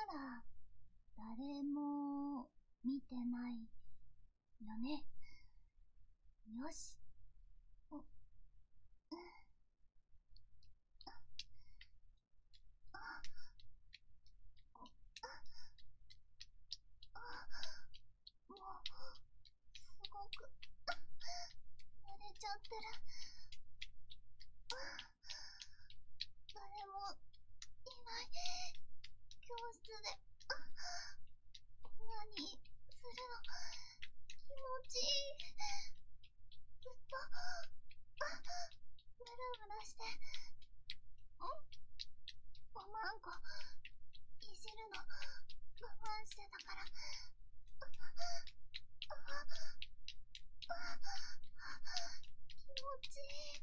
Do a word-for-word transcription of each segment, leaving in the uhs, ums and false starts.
ら誰も見てないよね。よし。お、うん、あ、あ、あ、もう、すごく、慣れちゃってる。誰もいない教室で、何するの気持ちいい。ずっと、ムラムラして、んおまんこ、いじるの我慢してたから。気持ちいい。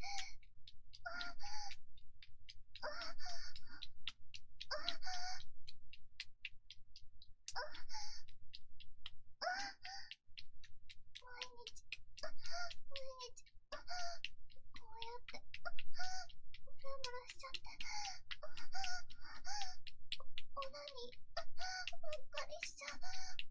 毎日、毎日、こうやって、ムラムラしちゃって、オナニーばっかりしちゃう。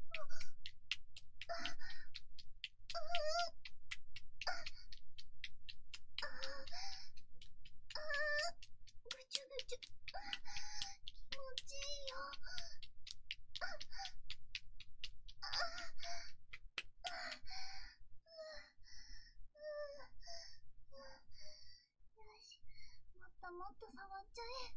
ぐちゅぐちゅ、気持ちいいよ。よし、もっともっと触っちゃえ。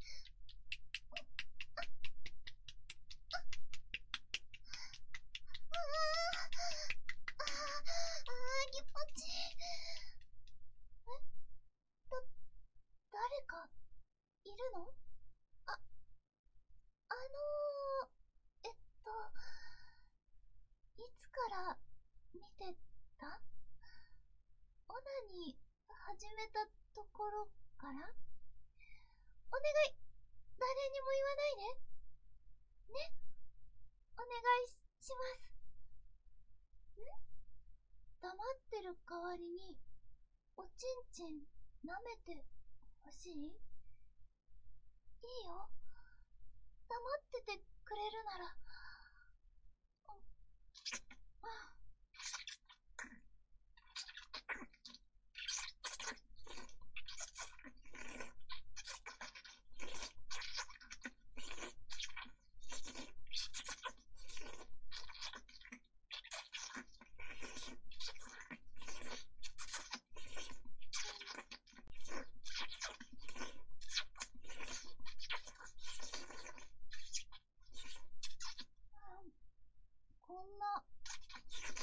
ああ、ああ、気持ちいい。え、だ、誰かいるの？あ、あのー、えっと、いつから見てた？オナニー始めたところから？お願い、誰にも言わないで。ね。お願いします。ん？黙ってる代わりに、おちんちん舐めてほしい？いいよ。黙っててくれるなら。こんな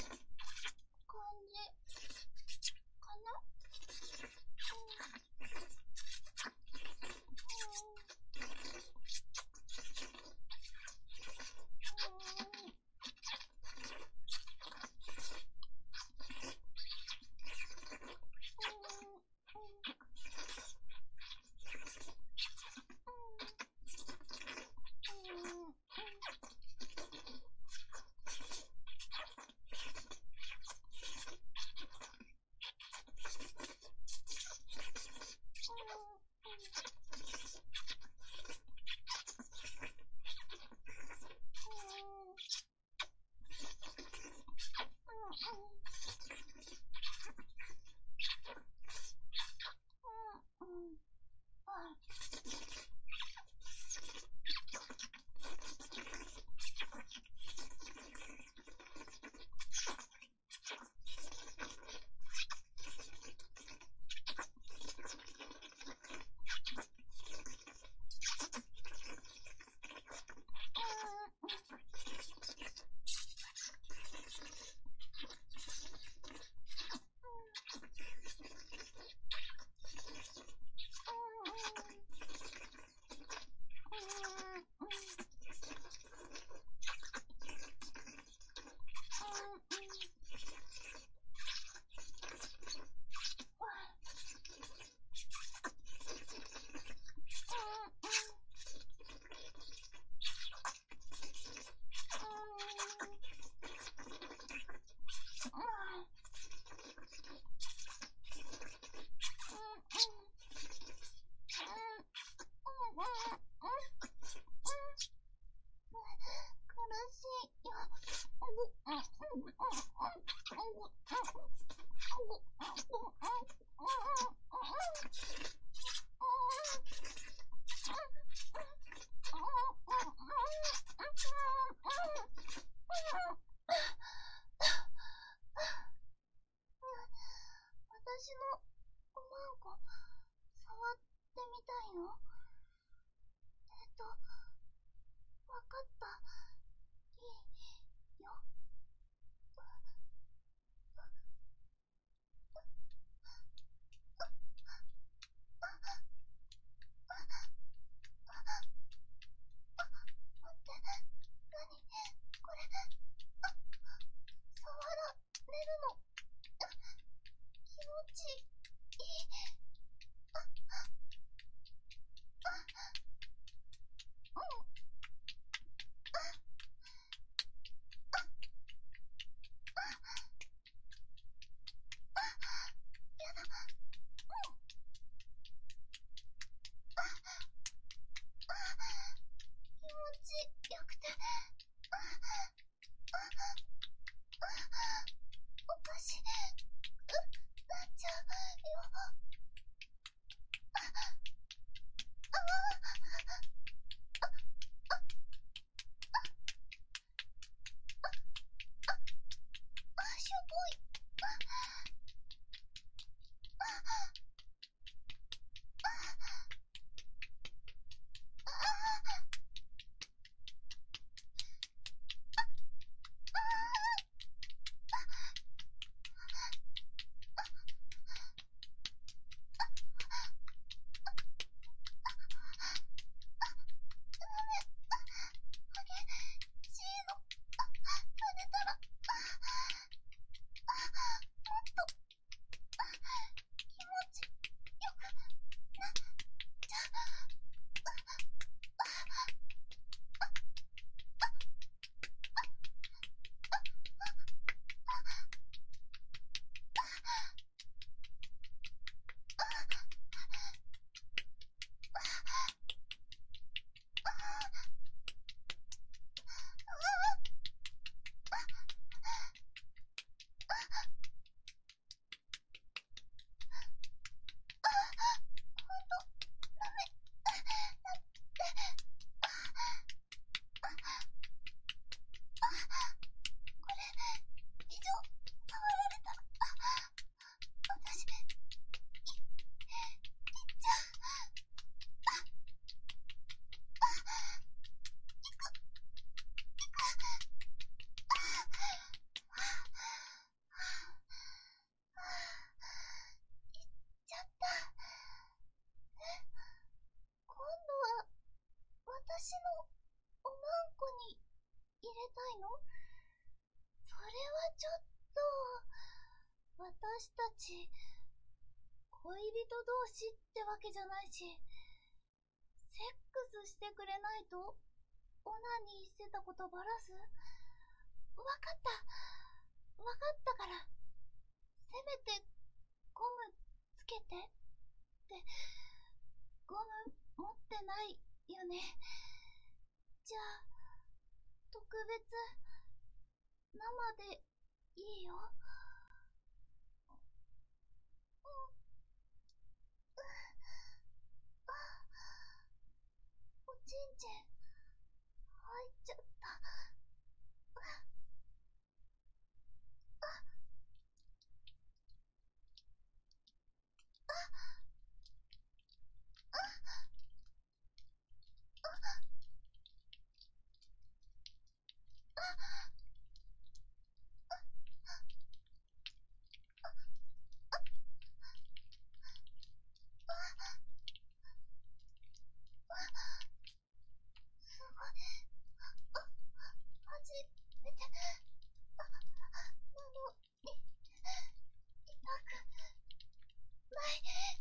たいの？それはちょっと、私たち、恋人同士ってわけじゃないし、セックスしてくれないと、オナニーしてたことバラす？わかった。わかったから、せめて、ゴムつけて。って、ゴム持ってないよね。じゃあ、特別、生でいいよ。おちんちん、入っちゃった。すごい。あ、初めて、なのに、痛くない。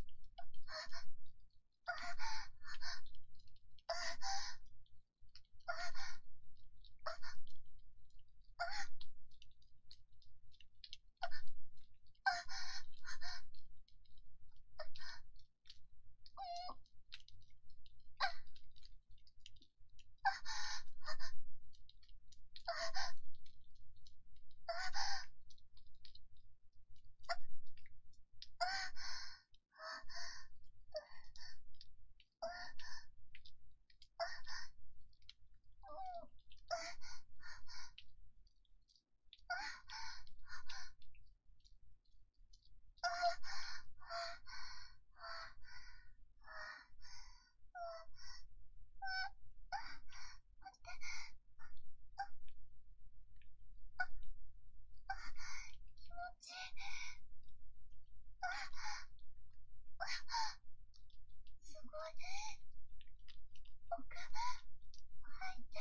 気持ちいい。すごい。奥、入って。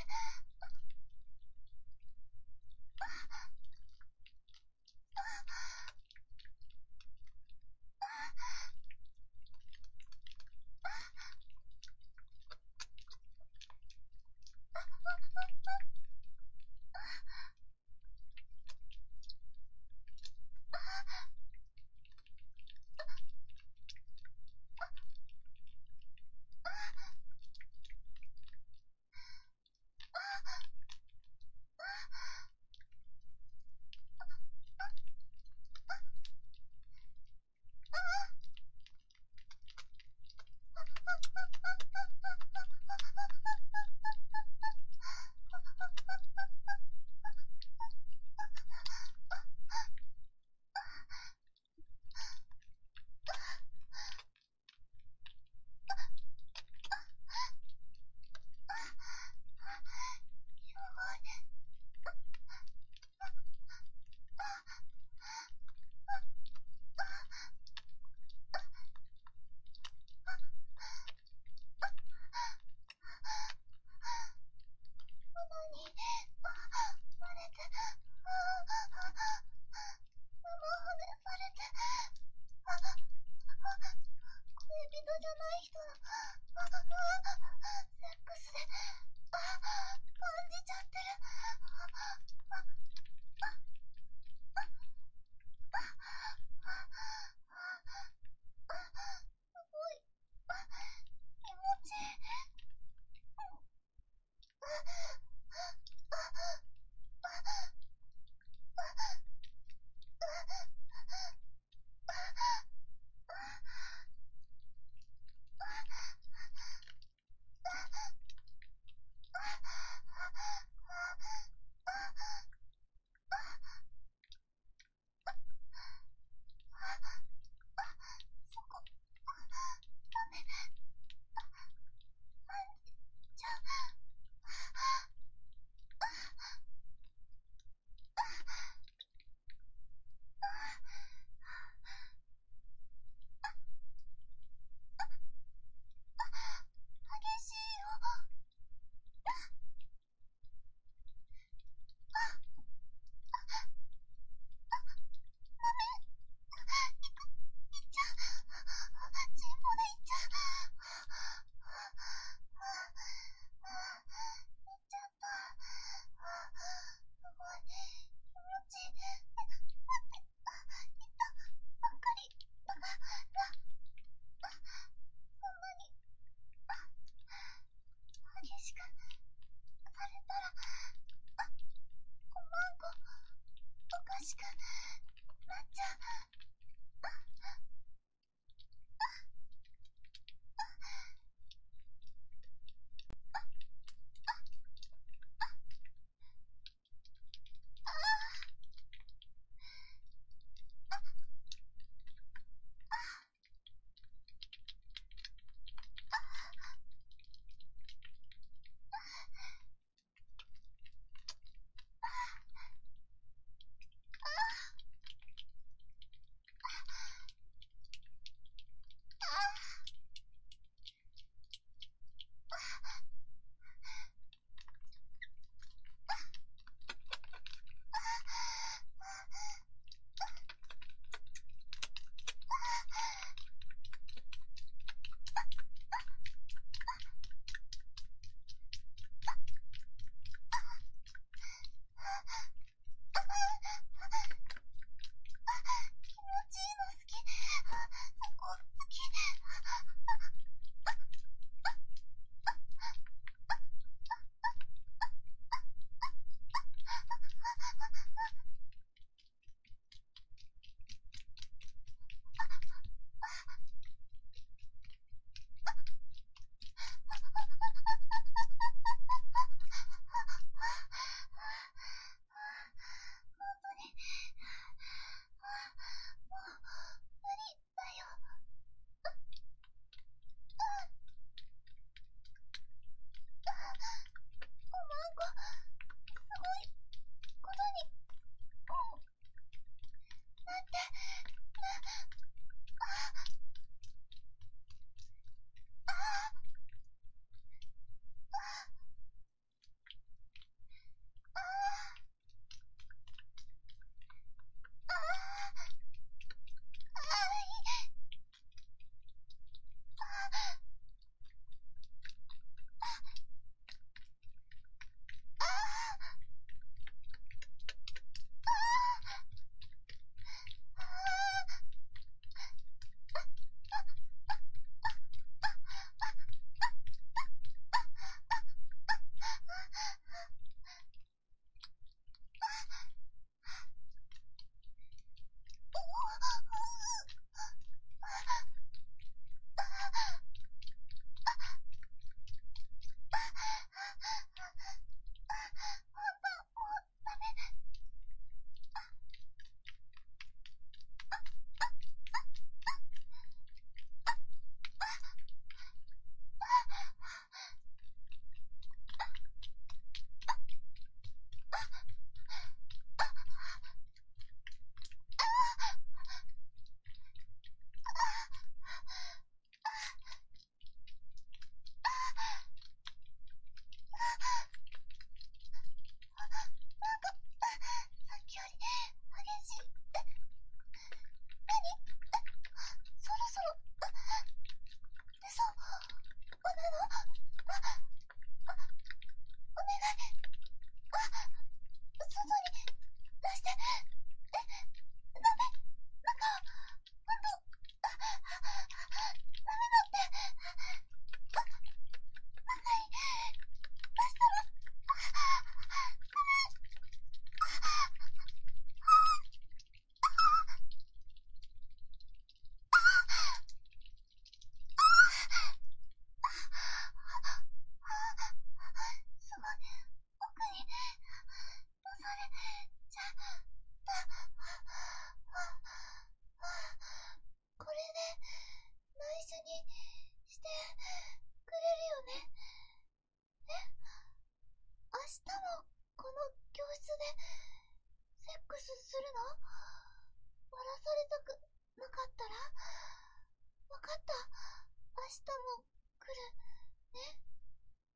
するの？笑されたくなかったら？わかった。明日も来るね。